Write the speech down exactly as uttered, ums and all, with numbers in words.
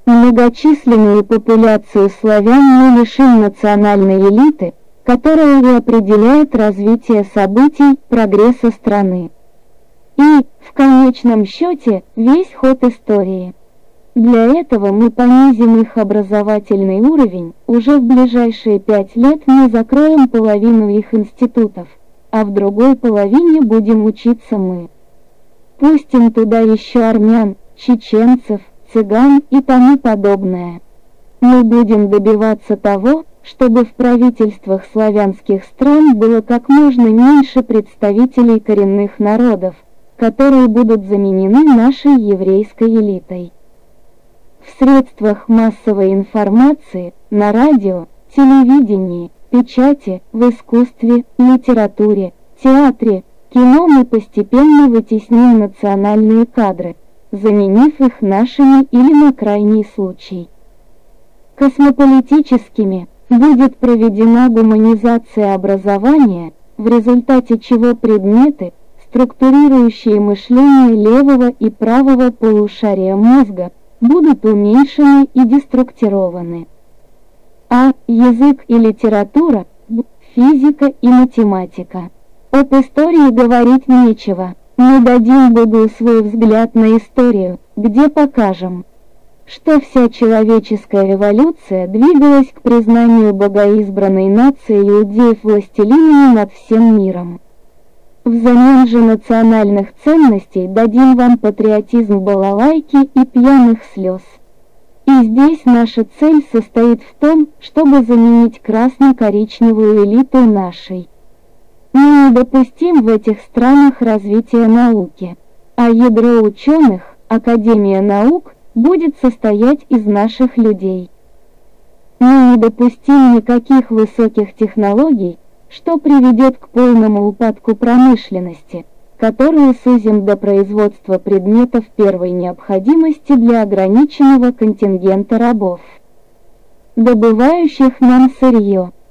Многочисленную популяцию славян мы лишим национальной элиты, которая и определяет развитие событий, прогресса страны. И, в конечном счете, весь ход истории. Для этого мы понизим их образовательный уровень, уже в ближайшие пять лет мы закроем половину их институтов, а в другой половине будем учиться мы. Пустим туда еще армян, чеченцев, цыган и тому подобное. Мы будем добиваться того, чтобы в правительствах славянских стран было как можно меньше представителей коренных народов, которые будут заменены нашей еврейской элитой. В средствах массовой информации, на радио, телевидении, печати, в искусстве, литературе, театре, кино мы постепенно вытесним национальные кадры, заменив их нашими или на крайний случай космополитическими. Будет проведена гуманизация образования, в результате чего предметы, структурирующие мышление левого и правого полушария мозга, будут уменьшены и деструктированы. А. Язык и литература, Б. Физика и математика. Об истории говорить нечего. Мы дадим Богу свой взгляд на историю, где покажем, что вся человеческая эволюция двигалась к признанию богоизбранной нации иудеев властелинами над всем миром. Взамен же национальных ценностей дадим вам патриотизм балалайки и пьяных слез. И здесь наша цель состоит в том, чтобы заменить красно-коричневую элиту нашей. Мы не допустим в этих странах развития науки, а ядро ученых, Академия наук, будет состоять из наших людей. Мы не допустим никаких высоких технологий, что приведет к полному упадку промышленности, которую сузим до производства предметов первой необходимости для ограниченного контингента рабов, добывающих нам сырье.